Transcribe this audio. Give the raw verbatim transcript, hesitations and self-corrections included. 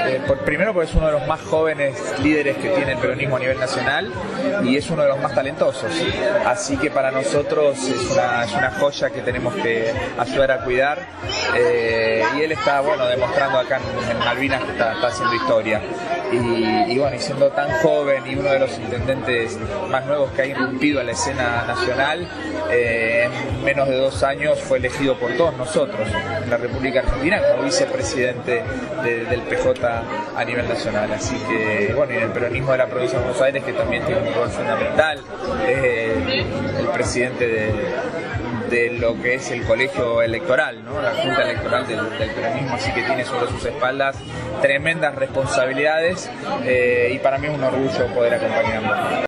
Eh, por, primero porque es uno de los más jóvenes líderes que tiene el peronismo a nivel nacional y es uno de los más talentosos. Así que para nosotros es una, es una joya que tenemos que ayudar a cuidar. Eh, y él está, bueno, demostrando acá en, en Malvinas que está, está haciendo historia. Y, y bueno, y siendo tan joven y uno de los intendentes más nuevos que ha irrumpido en la escena nacional, eh, en menos de dos años fue elegido por todos nosotros en la República Argentina como vicepresidente de, del P J a nivel nacional. Así que, bueno, y en el peronismo de la provincia de Buenos Aires, que también tiene un rol fundamental, eh, el presidente de de lo que es el colegio electoral, ¿no? La junta electoral del, del peronismo, así que tiene sobre sus espaldas tremendas responsabilidades, eh, y para mí es un orgullo poder acompañarlo.